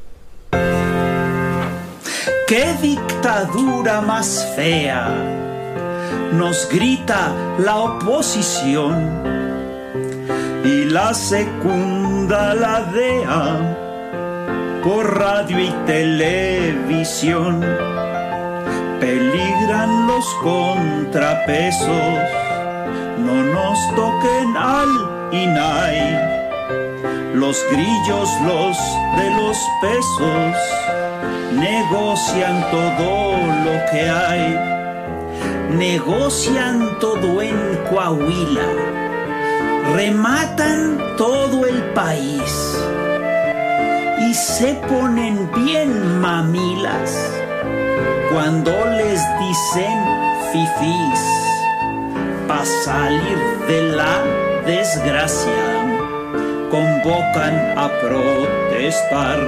¡Qué dictadura más fea! Nos grita la oposición y la secunda la D E A por radio y televisión. Peligran los contrapesos, no nos toquen al I N A I. Los grillos, los de los pesos, negocian todo lo que hay. Negocian todo en Coahuila, rematan todo el país y se ponen bien mamilas cuando les dicen fifís. Pa' salir de la desgracia convocan a protestar,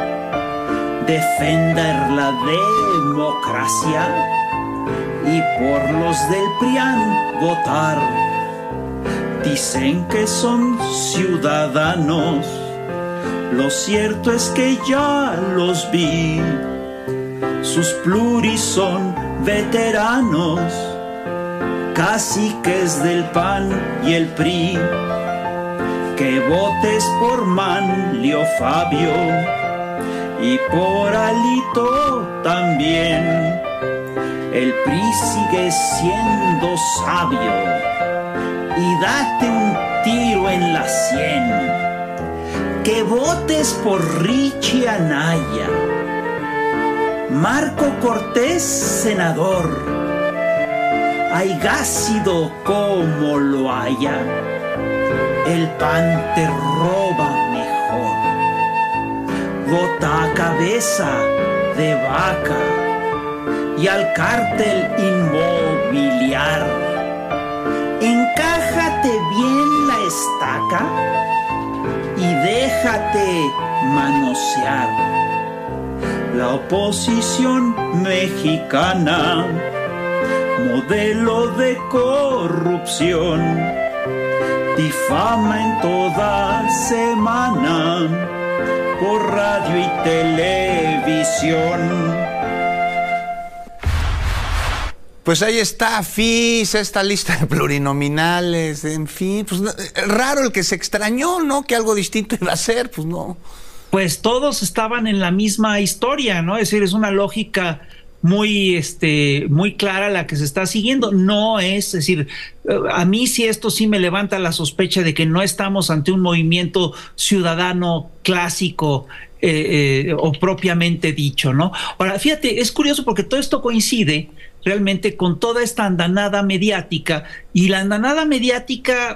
defender la democracia y por los del P R I A N votar. Dicen que son ciudadanos, lo cierto es que ya los vi. Sus pluris son veteranos, caciques del P A N y el P R I. Que votes por Manlio Fabio y por Alito también. El P R I sigue siendo sabio y date un tiro en la sien. Que votes por Richie Anaya, Marco Cortés senador, haya sido como lo haya, el P A N te roba mejor. Vota a Cabeza de Vaca y al cártel inmobiliar. Encájate bien la estaca y déjate manosear. La oposición mexicana, modelo de corrupción, difama en toda semana por radio y televisión. Pues ahí está, F I S, esta lista de plurinominales, en fin, pues raro el que se extrañó, ¿no? Que algo distinto iba a ser, pues no. Pues todos estaban en la misma historia, ¿no? Es decir, es una lógica muy, este, muy clara la que se está siguiendo. No es, es decir, a mí sí esto sí me levanta la sospecha de que no estamos ante un movimiento ciudadano clásico eh, eh, o propiamente dicho, ¿no? Ahora, fíjate, es curioso porque todo esto coincide realmente con toda esta andanada mediática, y la andanada mediática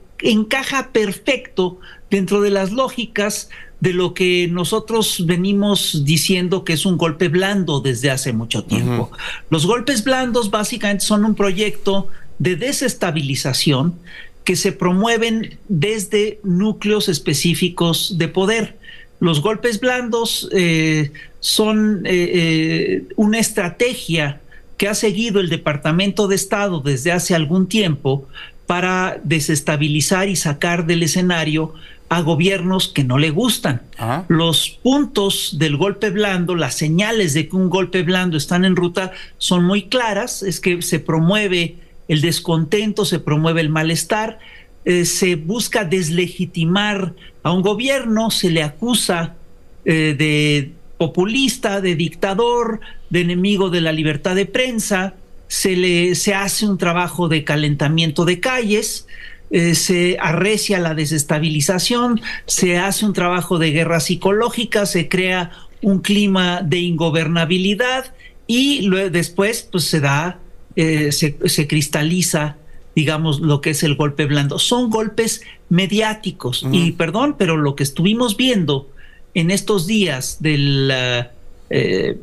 encaja perfecto dentro de las lógicas de lo que nosotros venimos diciendo que es un golpe blando desde hace mucho tiempo. Uh-huh. Los golpes blandos básicamente son un proyecto de desestabilización que se promueven desde núcleos específicos de poder. Los golpes blandos eh, son eh, eh, una estrategia que ha seguido el Departamento de Estado desde hace algún tiempo para desestabilizar y sacar del escenario a gobiernos que no le gustan. Ajá. Los puntos del golpe blando, las señales de que un golpe blando están en ruta son muy claras. Es que se promueve el descontento, se promueve el malestar, eh, se busca deslegitimar a un gobierno, se le acusa eh, de populista, de dictador, de enemigo de la libertad de prensa, se le se hace un trabajo de calentamiento de calles, eh, se arrecia la desestabilización, se hace un trabajo de guerra psicológica, se crea un clima de ingobernabilidad y luego después pues se da, eh, se, se cristaliza, digamos, lo que es el golpe blando. Son golpes mediáticos. Uh-huh. Y perdón, pero lo que estuvimos viendo en estos días de la, eh,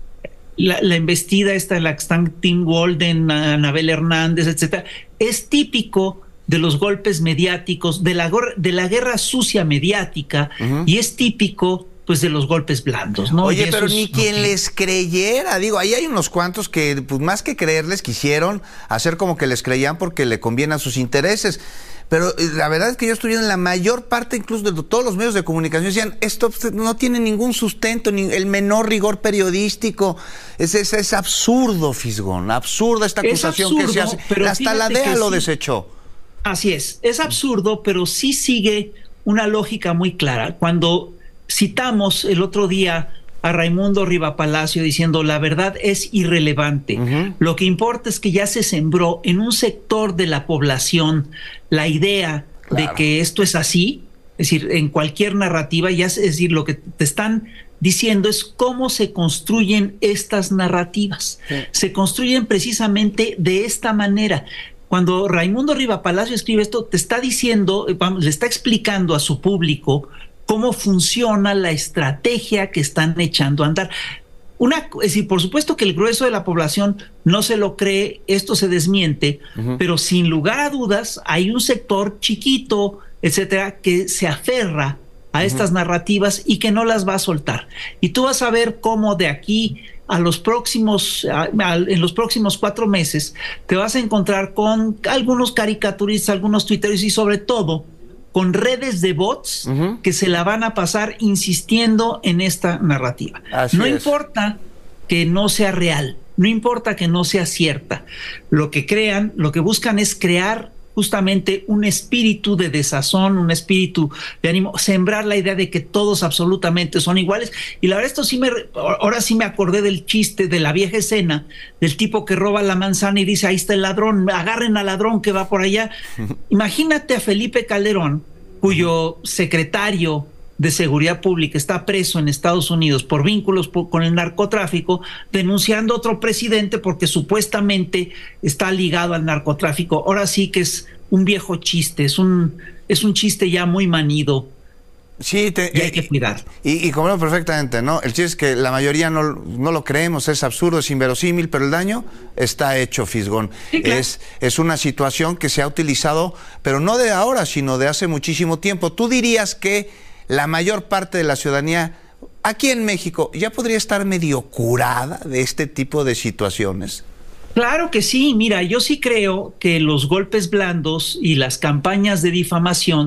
la, la embestida esta, la Stanton Walden, Anabel Hernández, etcétera, es típico de los golpes mediáticos, de la, de la guerra sucia mediática, uh-huh. y es típico pues de los golpes blandos, ¿no? Oye, pero ni quien les creyera, digo, ahí hay unos cuantos que pues más que creerles quisieron hacer como que les creían porque le conviene a sus intereses. Pero la verdad es que yo estoy viendo en la mayor parte, incluso de todos los medios de comunicación, decían, esto no tiene ningún sustento, ni el menor rigor periodístico. Es, es, es absurdo, Fisgón, absurda esta acusación absurdo, que se hace. Hasta la D E A lo sí desechó. Así es, es absurdo, pero sí sigue una lógica muy clara. Cuando citamos el otro día a Raimundo Rivapalacio diciendo la verdad es irrelevante. Uh-huh. Lo que importa es que ya se sembró en un sector de la población la idea claro. de que esto es así, es decir, en cualquier narrativa, ya es, es decir, lo que te están diciendo es cómo se construyen estas narrativas. Sí. Se construyen precisamente de esta manera. Cuando Raimundo Rivapalacio escribe esto, te está diciendo, le está explicando a su público cómo funciona la estrategia que están echando a andar. Una, es decir, por supuesto que el grueso de la población no se lo cree, esto se desmiente, uh-huh. pero sin lugar a dudas hay un sector chiquito, etcétera, que se aferra a uh-huh. estas narrativas y que no las va a soltar. Y tú vas a ver cómo de aquí a los próximos, a, a, en los próximos cuatro meses, te vas a encontrar con algunos caricaturistas, algunos tuiteros y sobre todo con redes de bots uh-huh. que se la van a pasar insistiendo en esta narrativa. Así no es. Importa que no sea real, no importa que no sea cierta. Lo que crean, lo que buscan es crear justamente un espíritu de desazón, un espíritu de ánimo, sembrar la idea de que todos absolutamente son iguales. Y la verdad, esto sí me, ahora sí me acordé del chiste de la vieja escena del tipo que roba la manzana y dice, ahí está el ladrón, agarren al ladrón que va por allá. Imagínate a Felipe Calderón, cuyo secretario de Seguridad Pública está preso en Estados Unidos por vínculos por, con el narcotráfico, denunciando a otro presidente porque supuestamente está ligado al narcotráfico. Ahora sí que es un viejo chiste, es un, es un chiste ya muy manido. Sí, te, y hay que cuidar. Y, y como perfectamente, ¿no? El chiste es que la mayoría no, no lo creemos, es absurdo, es inverosímil, pero el daño está hecho, Fisgón. Sí, claro. Es, es una situación que se ha utilizado, pero no de ahora, sino de hace muchísimo tiempo. ¿Tú dirías que la mayor parte de la ciudadanía aquí en México ya podría estar medio curada de este tipo de situaciones? Claro que sí. Mira, yo sí creo que los golpes blandos y las campañas de difamación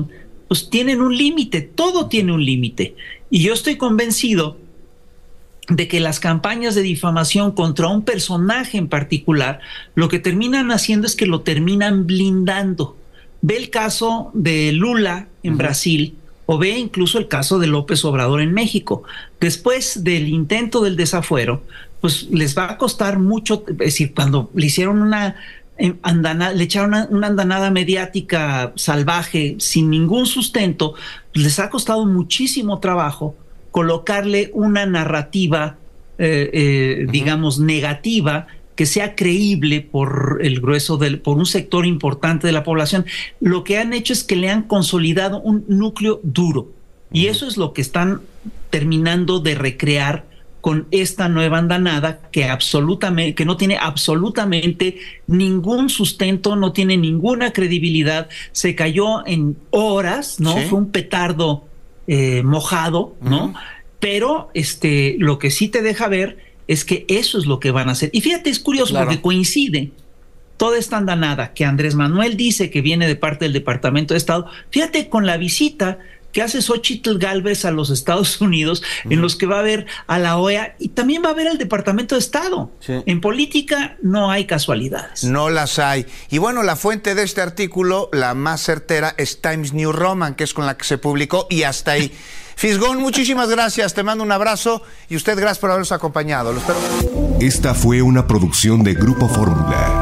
pues tienen un límite, todo tiene un límite. Y yo estoy convencido de que las campañas de difamación contra un personaje en particular, lo que terminan haciendo es que lo terminan blindando. Ve el caso de Lula en uh-huh. Brasil, o ve incluso el caso de López Obrador en México. Después del intento del desafuero, pues les va a costar mucho, es decir, cuando le hicieron una andanada, le echaron una, una andanada mediática salvaje sin ningún sustento, les ha costado muchísimo trabajo colocarle una narrativa, eh, eh, uh-huh. digamos, negativa, que sea creíble por el grueso del, por un sector importante de la población. Lo que han hecho es que le han consolidado un núcleo duro. Y eso es lo que están terminando de recrear con esta nueva andanada que absolutamente, que no tiene absolutamente ningún sustento, no tiene ninguna credibilidad, se cayó en horas, ¿no? Sí. Fue un petardo eh, mojado, ¿no? Uh-huh. Pero este, lo que sí te deja ver es que eso es lo que van a hacer. Y fíjate, es curioso, claro, porque coincide toda esta andanada que Andrés Manuel dice que viene de parte del Departamento de Estado, fíjate con la visita que hace Xóchitl Gálvez a los Estados Unidos, uh-huh. en los que va a ver a la O E A y también va a ver al Departamento de Estado. Sí. En política no hay casualidades. No las hay. Y bueno, la fuente de este artículo, la más certera, es Times New Roman, que es con la que se publicó, y hasta ahí. Fisgón, muchísimas gracias, te mando un abrazo y usted gracias por habernos acompañado. Lo espero. Esta fue una producción de Grupo Fórmula.